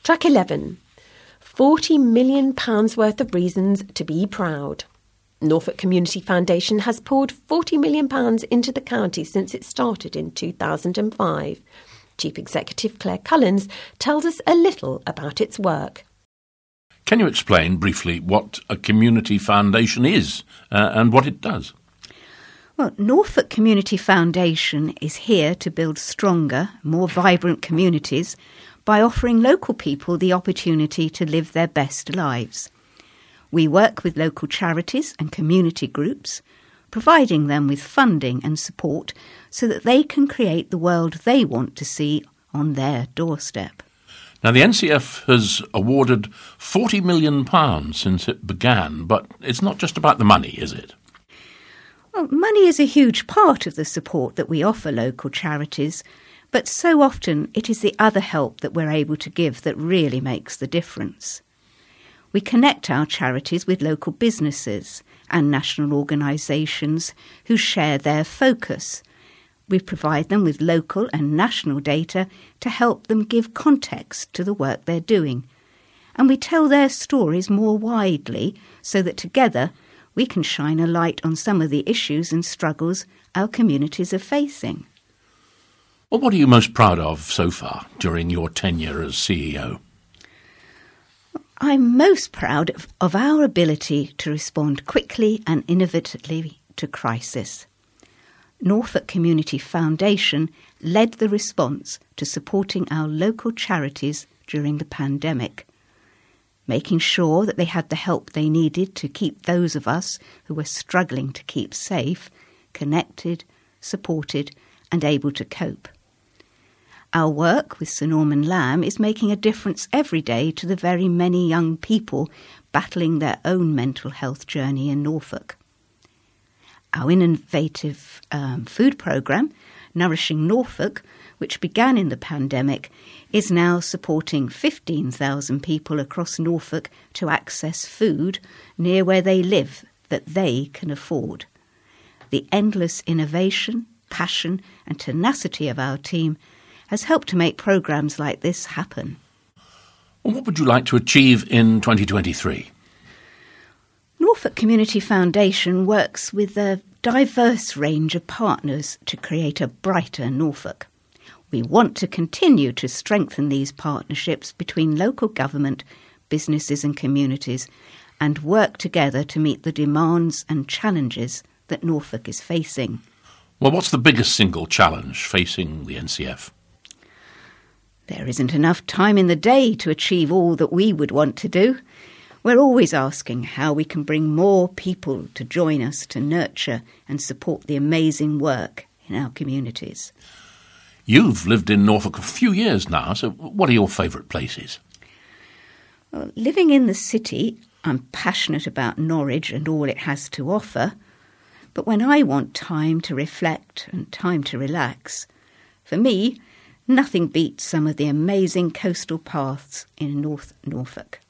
Track 11. £40 million worth of reasons to be proud. Norfolk Community Foundation has poured £40 million into the county since it started in 2005. Chief Executive Claire Cullens tells us a little about its work. Can you explain briefly what a community foundation is and what it does? Well, Norfolk Community Foundation is here to build stronger, more vibrant communities by offering local people the opportunity to live their best lives. We work with local charities and community groups, providing them with funding and support so that they can create the world they want to see on their doorstep. Now, the NCF has awarded £40 million since it began, but it's not just about the money, is it? Well, money is a huge part of the support that we offer local charities, but so often it is the other help that we're able to give that really makes the difference. We connect our charities with local businesses and national organisations who share their focus. We provide them with local and national data to help them give context to the work they're doing. And we tell their stories more widely so that together we can shine a light on some of the issues and struggles our communities are facing. Well, what are you most proud of so far during your tenure as CEO? I'm most proud of our ability to respond quickly and innovatively to crisis. Norfolk Community Foundation led the response to supporting our local charities during the pandemic, making sure that they had the help they needed to keep those of us who were struggling to keep safe, connected, supported and able to cope. Our work with Sir Norman Lamb is making a difference every day to the very many young people battling their own mental health journey in Norfolk. Our innovative food programme, Nourishing Norfolk, which began in the pandemic, is now supporting 15,000 people across Norfolk to access food near where they live that they can afford. The endless innovation, passion and tenacity of our team has helped to make programmes like this happen. Well, what would you like to achieve in 2023? Norfolk Community Foundation works with a diverse range of partners to create a brighter Norfolk. We want to continue to strengthen these partnerships between local government, businesses and communities and work together to meet the demands and challenges that Norfolk is facing. Well, what's the biggest single challenge facing the NCF? There isn't enough time in the day to achieve all that we would want to do. We're always asking how we can bring more people to join us to nurture and support the amazing work in our communities. You've lived in Norfolk a few years now, so what are your favourite places? Well, living in the city, I'm passionate about Norwich and all it has to offer. But when I want time to reflect and time to relax, for me, nothing beats some of the amazing coastal paths in North Norfolk.